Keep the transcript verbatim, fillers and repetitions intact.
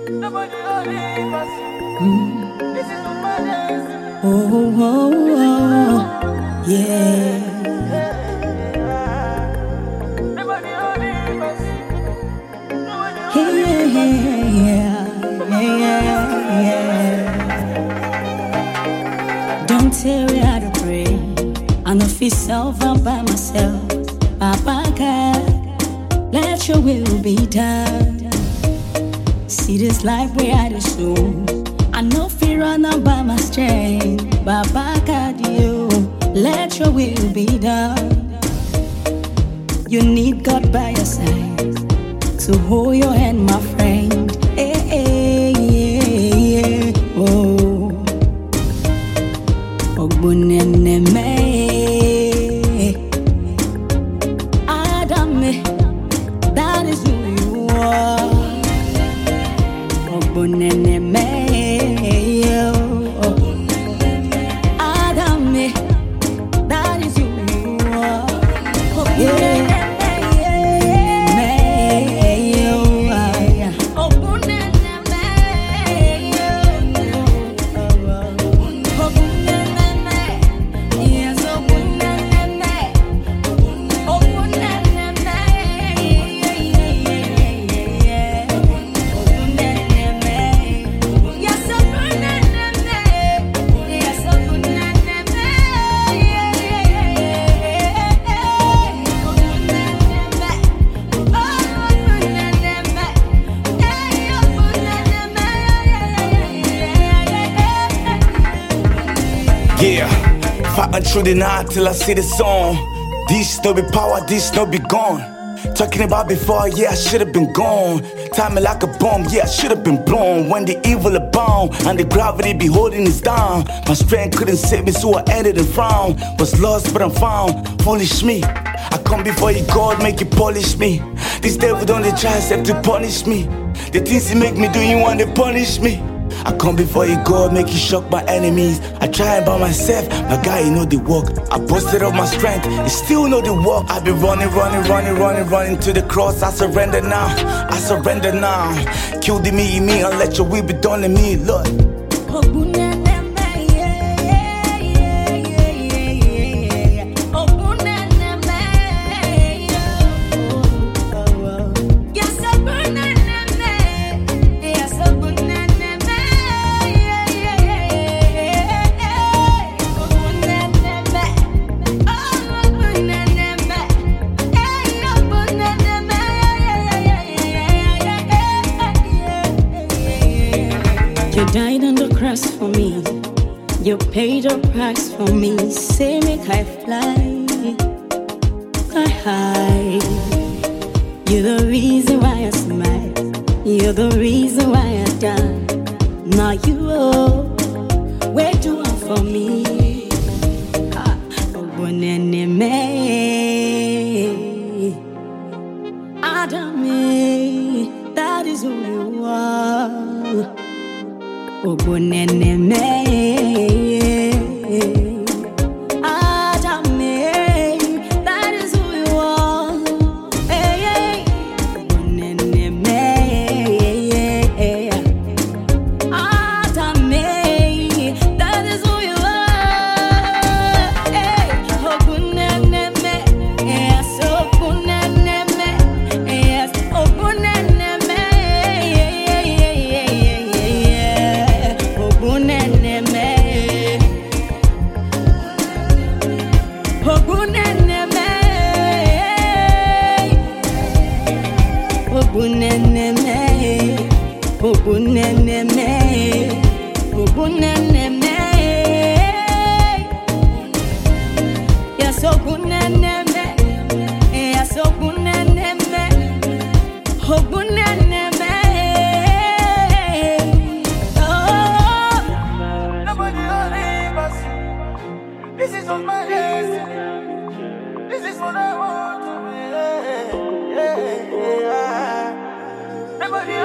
Nobody only us. This is what matters. Oh, oh, oh, yeah. Nobody only us. Yeah, yeah, yeah, yeah. Don't tell me how to pray. I know feel self all by myself. Papa God, let your will be done. See this life where I just show. I know fear run out by my strength. Papa God, you let your will be done. You need God by your side to hold your hand, my friend. Hey, hey, yeah, yeah. Oh, Ogbonene me, Adam me, that is who you are. Ogbonene me, oh, Adam me, that is who you are. Yeah. Yeah, fighting through the night till I see the sun. This no be power, this no be gone. Talking about before, yeah, I should've been gone. Timing like a bomb, yeah, I should've been blown. When the evil abound and the gravity be holding us down, my strength couldn't save me, so I ended in frown. Was lost, but I'm found. Foolish me, I come before you, God, make you polish me. This devil don't they try except to punish me. The things he make me do, you want to punish me. I come before you, God, make you shock my enemies. I try by myself, my guy, you know the work. I busted up my strength, you still know the work. I be running, running, running, running, running to the cross. I surrender now, I surrender now. Kill the me in me and let your will be done in me, Lord. You died on the cross for me. You paid a price for me. Say make I fly, fly high. You're the reason why I smile. You're the reason why I die. Now you oh, wait do one for me. Ah, Ogbonene me, Adam me, that is who you are. Ogbonene me, Adam me, that is who you are. Hey, hey. Ogbonene me, Adam me, that is who you are. Hey, Ogbonene me, yes, Ogbonene me, yes, Ogbonene me. Ogbonene me, Ogbonene me, Ogbonene me, Ogbonene me, Ogbonene me, yes, Ogbonene me, yes, Ogbonene me, Ogbonene me. This is what my destiny. This is what I want to be. Yeah, yeah, yeah. Nobody